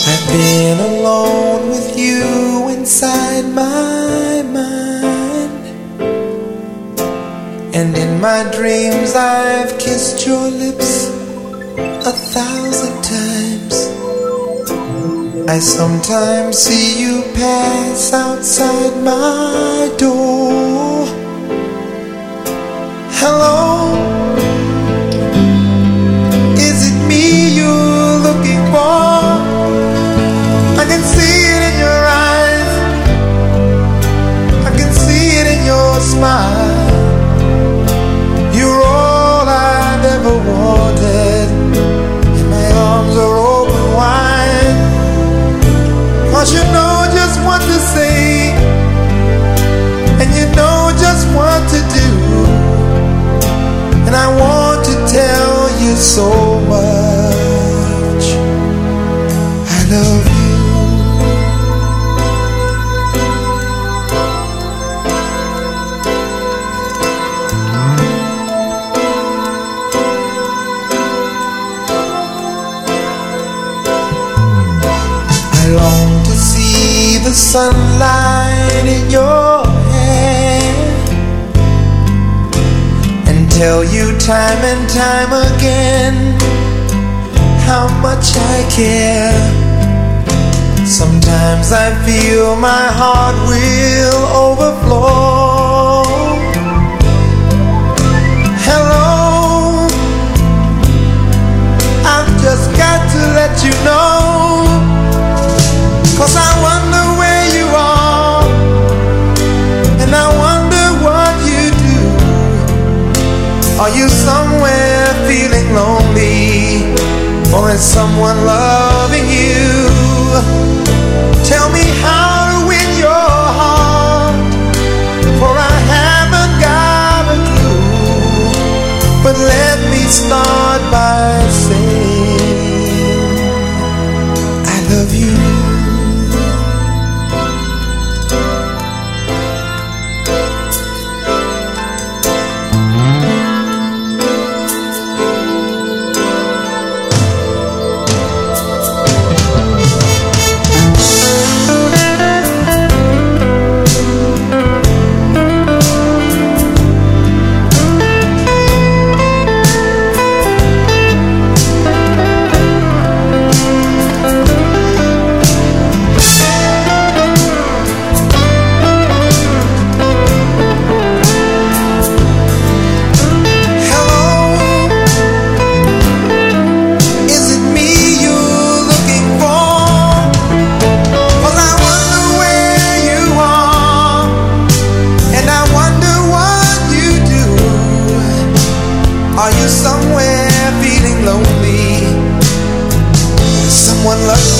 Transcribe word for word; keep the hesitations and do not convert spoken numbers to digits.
I've been alone with you inside my mind, and in my dreams I've kissed your lips a thousand times. I sometimes see you pass outside my door. Hello, is it me you're looking for? I can see it in your eyes, I can see it in your smile. You're all I've ever wanted, and my arms are open wide. 'Cause you know just what to say, and you know just what to do, and I want to tell you so much I love you. I long to see the sunlight in your hair and tell you time and time again how much I care. Sometimes I feel my heart will overflow. Hello, I've just got to let you know, 'cause I wonder where you are, and I wonder what you do. Are you somewhere feeling lonely, or is someone loving you? Tell me how to win your heart, for I haven't got a clue. But let me start by saying I love you. Are you somewhere feeling lonely? Someone loves